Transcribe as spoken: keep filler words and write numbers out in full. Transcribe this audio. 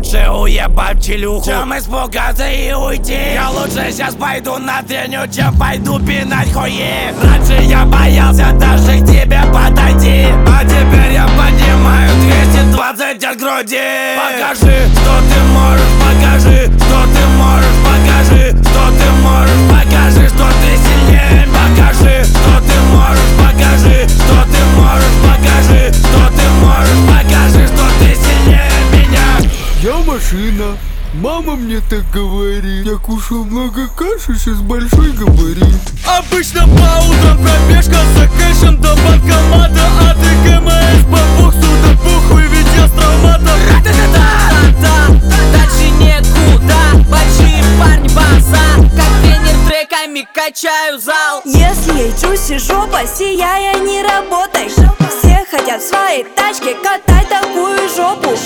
лучше уебать челюху, чем испугаться и уйти. Я лучше сейчас пойду на треню, чем пойду пинать хуи. Раньше я боялся даже к тебе подойти, а теперь я поднимаю двести двадцать от груди. Покажи, что ты можешь, покажи, что ты можешь, покажи, что ты можешь, покажи, что ты сильнее. Покажи, что ты можешь, покажи, что ты можешь, покажи, что ты можешь, покажи, что ты сильнее меня. Я машина, мама мне так говорит. Я кушал много каши, сейчас большой габарит. Обычно по утрам пробежка за кэшем до банкомата, а ты КМС по боксу, да похуй, ведь я с травматом. Да-да-да, дальше некуда. Большие парни базар, как тренер треками качаю зал. Если Джуси жопа, сияя не работай. Все хотят в своей тачке катать такую жопу.